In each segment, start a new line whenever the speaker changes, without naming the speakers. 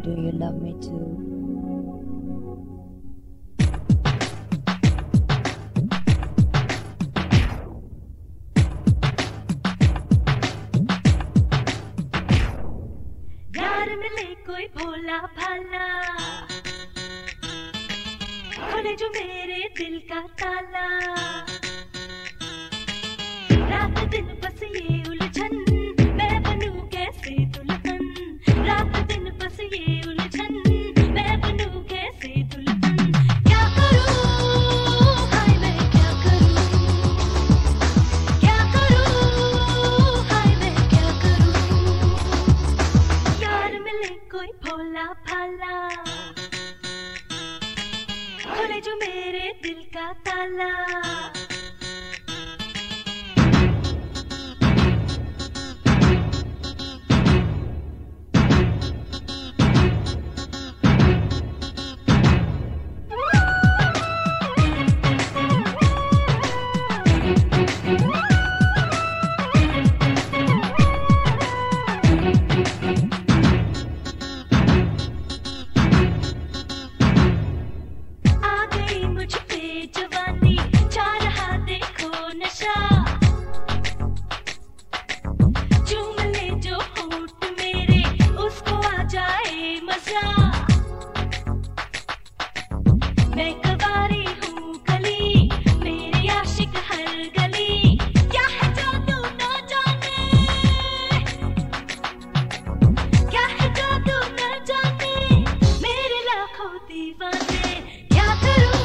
Do you love me too?
यार मिले कोई भोला भाला, खोले जो मेरे दिल का ताला। रात दिन बस ये उलझन, मैं बनूं कैसे दुल्हन। रात दिन बस ये उलझन, मैं बनूं कैसे दुल्हन। क्या करूं हाय मैं क्या करूं, क्या करूं हाय मैं क्या करूं। यार मिले कोई भोला भाला, खोले जो मेरे दिल का ताला। जवानी चाह रहा देखो नशा, चूम ले जो होठ मेरे उसको आ जाए मजा। मैं कवारी हूँ गली, मेरे आशिक हर गली। क्या है जादू ना जाने, क्या है जादू ना जाने, मेरे लाखों दीवाने। क्या करूं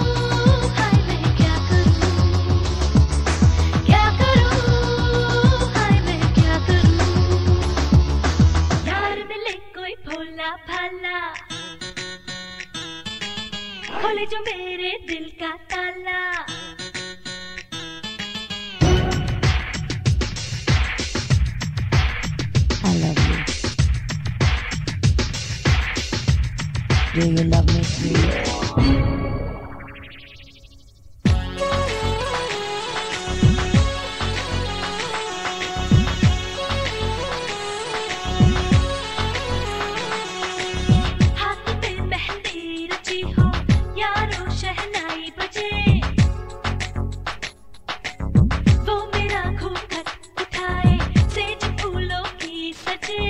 भाला, खोले जो मेरे दिल का ताला।
I love you. Do you love me too?
शहनाई बजे, वो मेरा घूंघट उठाए, सेज फूलों की सजे।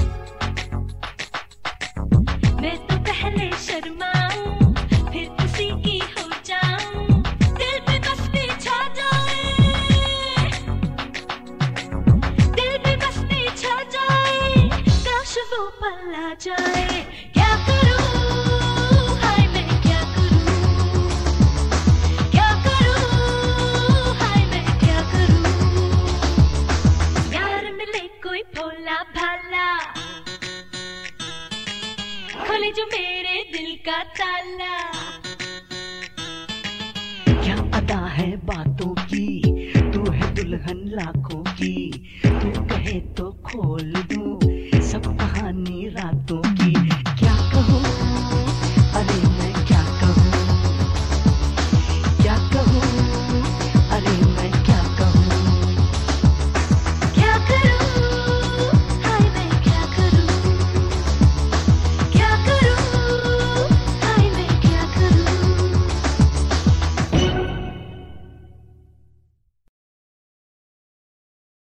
मैं तो पहले शर्माऊं, फिर उसी की हो जाऊं। दिल पे मस्ती छा जाए, दिल पे मस्ती छा जाए, काश वो पल आ जाए। क्या करूं भोला भाला, खोले जो मेरे दिल का ताला।
क्या अदा है बातों